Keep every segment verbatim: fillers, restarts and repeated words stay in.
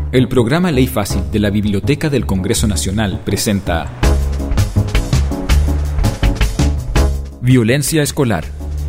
El programa Ley Fácil de la Biblioteca del Congreso Nacional presenta Violencia escolar.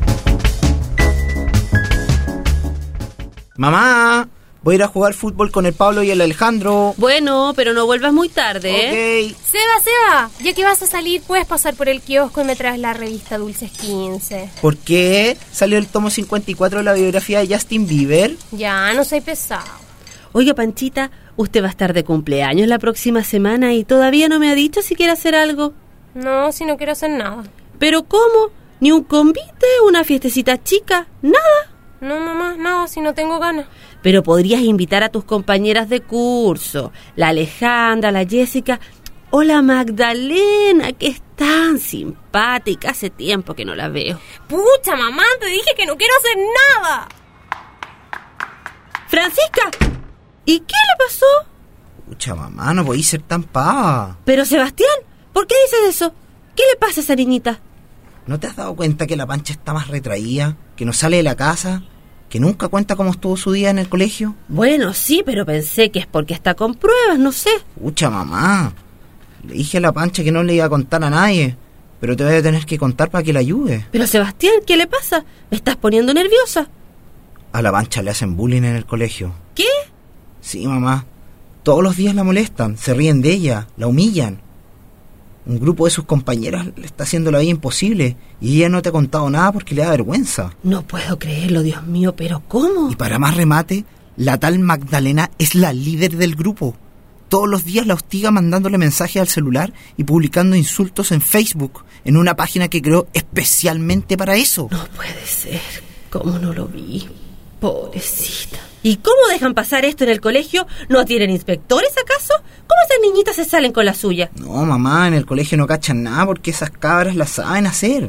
Mamá, voy a ir a jugar fútbol con el Pablo y el Alejandro. Bueno, pero no vuelvas muy tarde, ¿eh? Ok. Seba, Seba, ya que vas a salir, puedes pasar por el kiosco y me traes la revista Dulces quince. ¿Por qué? ¿Salió el tomo cincuenta y cuatro de la biografía de Justin Bieber? Ya, no soy pesado. Oiga, Panchita, usted va a estar de cumpleaños la próxima semana y todavía no me ha dicho si quiere hacer algo. No, si no quiero hacer nada. ¿Pero cómo? ¿Ni un convite? ¿Una fiestecita chica? ¿Nada? No, mamá, nada, si no tengo ganas. Pero podrías invitar a tus compañeras de curso, la Alejandra, la Jessica o la Magdalena, que es tan simpática, hace tiempo que no la veo. Pucha, mamá, te dije que no quiero hacer nada. ¡Francisca! ¿Y qué le pasó? Pucha, mamá, no podéis ser tan pava. Pero Sebastián, ¿por qué dices eso? ¿Qué le pasa a esa niñita? ¿No te has dado cuenta que la Pancha está más retraída, que no sale de la casa, que nunca cuenta cómo estuvo su día en el colegio? Bueno, sí, pero pensé que es porque está con pruebas, no sé. Pucha, mamá, le dije a la Pancha que no le iba a contar a nadie, pero te voy a tener que contar para que la ayude. Pero Sebastián, ¿qué le pasa? Me estás poniendo nerviosa. A la Pancha le hacen bullying en el colegio. ¿Qué? Sí, mamá. Todos los días la molestan, se ríen de ella, la humillan. Un grupo de sus compañeras le está haciendo la vida imposible y ella no te ha contado nada porque le da vergüenza. No puedo creerlo, Dios mío, ¿pero cómo? Y para más remate, la tal Magdalena es la líder del grupo. Todos los días la hostiga mandándole mensajes al celular y publicando insultos en Facebook, en una página que creó especialmente para eso. No puede ser. ¿Cómo no lo vi? Pobrecita. ¿Y cómo dejan pasar esto en el colegio? ¿No tienen inspectores acaso? ¿Cómo esas niñitas se salen con la suya? No, mamá, en el colegio no cachan nada porque esas cabras las saben hacer.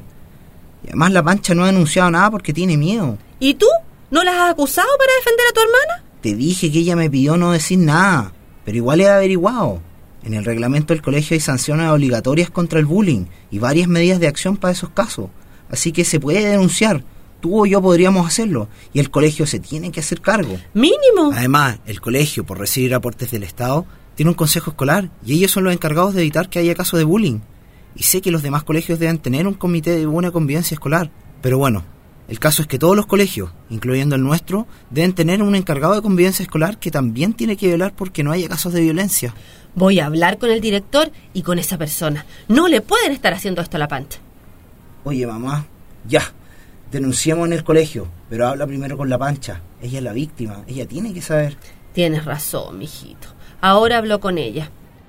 Y además la Pancha no ha denunciado nada porque tiene miedo. ¿Y tú? ¿No las has acusado para defender a tu hermana? Te dije que ella me pidió no decir nada, pero igual he averiguado. En el reglamento del colegio hay sanciones obligatorias contra el bullying y varias medidas de acción para esos casos. Así que se puede denunciar. Tú o yo podríamos hacerlo, y el colegio se tiene que hacer cargo. ¡Mínimo! Además, el colegio, por recibir aportes del Estado, tiene un consejo escolar, y ellos son los encargados de evitar que haya casos de bullying. Y sé que los demás colegios deben tener un comité de buena convivencia escolar. Pero bueno, el caso es que todos los colegios, incluyendo el nuestro, deben tener un encargado de convivencia escolar que también tiene que velar porque no haya casos de violencia. Voy a hablar con el director y con esa persona. No le pueden estar haciendo esto a la Pancha. Oye, mamá, ya. Denunciamos en el colegio, pero habla primero con la Pancha. Ella es la víctima, ella tiene que saber. Tienes razón, mijito. Ahora hablo con ella.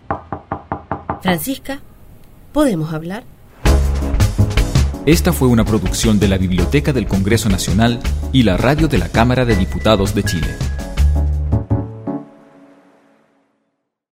Francisca, ¿podemos hablar? Esta fue una producción de la Biblioteca del Congreso Nacional y la radio de la Cámara de Diputados de Chile.